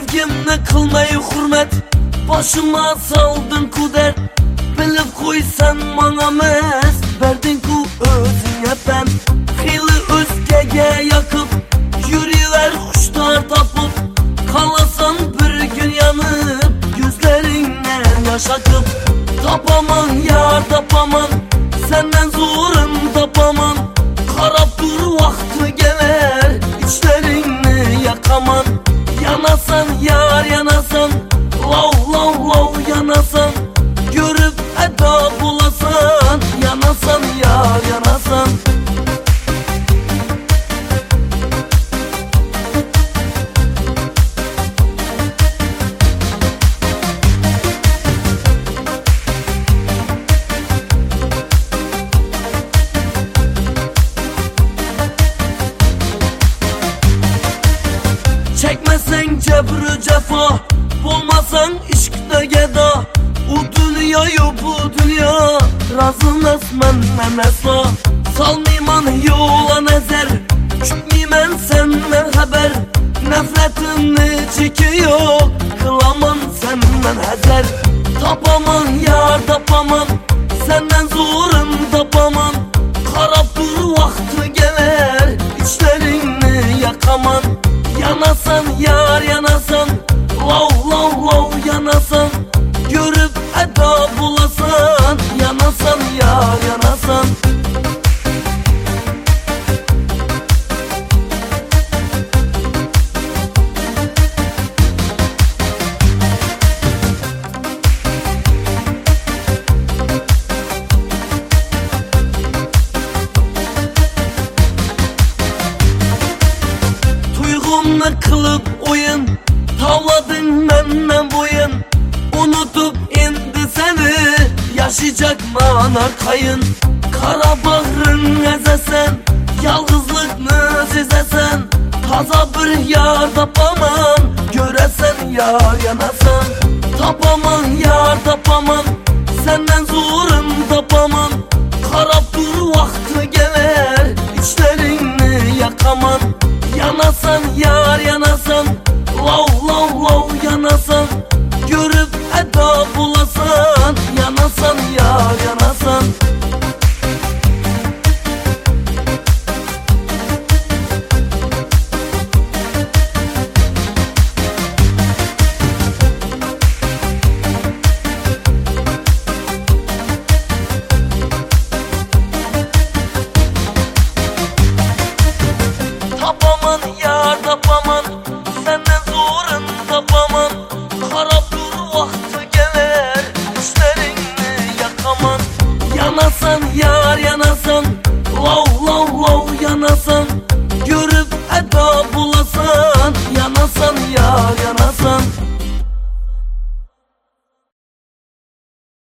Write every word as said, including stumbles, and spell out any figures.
sevgimni qilmay hurmat, boshima solding kudert. Bilib qo'ysan manga emas, berding-ku o'zingga pan. Xili o'zgaga yoqib, yuraver xushtor topib, qolasan bir kun yonib, ko'zlaringdan yosh oqib. Topaman yar topaman, senden zo'rin topaman. Qarab tur vaqti kelar, ichlaringni yoqaman. Yanasan yar yanasan, lov lov lov yanasan. Görüp eda bulasan, yanasan yar yanasan. Çekmesen cebru cefa, bulmasan ishqda gado. U dunyoyu bu dunyo, razımas menden aslo. Salmayman yo'la nazar, kutmayman senden haber. Nafratimni cheki yo'q, qilaman senden hazar. Topaman yar topaman, senden zo'rin topaman. Qarab tur vaqti kelar, ichlaringni yoqaman. Yanasan yar yanasan, lov lov lov yanasan. Görüp eda bulasan, yanasan yar yanasan. Tuyg'umni qilib o'yin, tavlading menden bo'yin. Unutup endi seni, yaşayacakman arkayın. Kara bağrın ezesen, yalgızlıkni sezesen. Taza bir yar tapaman, göresen yar yanasan. Tapaman